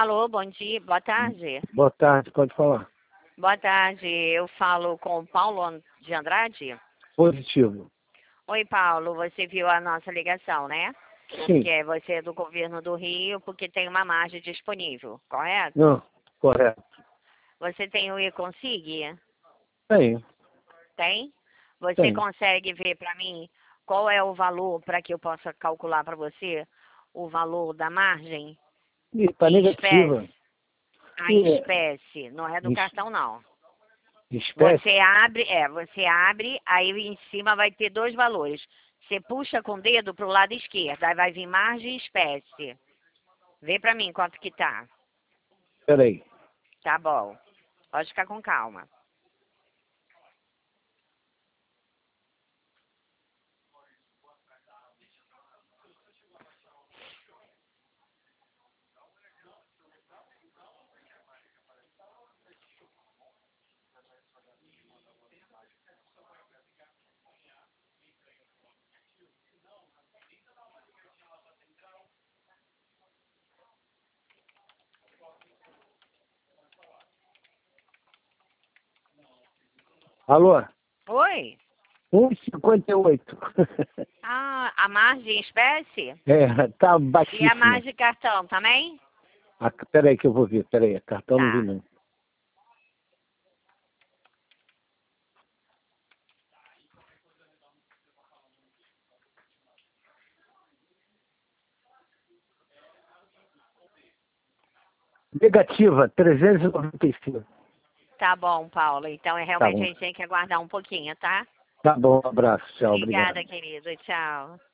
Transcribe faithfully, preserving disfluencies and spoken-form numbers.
Alô, bom dia, boa tarde. Boa tarde, pode falar. Boa tarde, eu falo com o Paulo de Andrade. Positivo. Oi, Paulo, você viu a nossa ligação, né? Sim. Que é você é do governo do Rio, porque tem uma margem disponível, correto? Não, correto. Você tem o e-consig? Tenho. Tem? Você Tenho. consegue ver para mim qual é o valor para que eu possa calcular para você o valor da margem? Ih, tá Em negativa. espécie. A E, espécie, não é do es- cartão, não. espécie? Você abre, é, você abre, aí em cima vai ter dois valores. Você puxa com o dedo para o lado esquerdo, aí vai vir margem e espécie. Vê para mim quanto que tá. Peraí. Tá bom. Pode ficar com calma. Alô? Oi? um e cinquenta e oito. Ah, a margem espécie? É, tá E a baixíssima. margem cartão também? Ah, peraí que eu vou ver, peraí. Cartão não vi Tá. não. Negativa, trezentos e noventa e cinco. Tá bom, Paulo. Então, é Tá realmente a bom. gente tem que aguardar um pouquinho, tá? Tá bom, um abraço. Tchau, obrigado. Obrigada, querido. Tchau.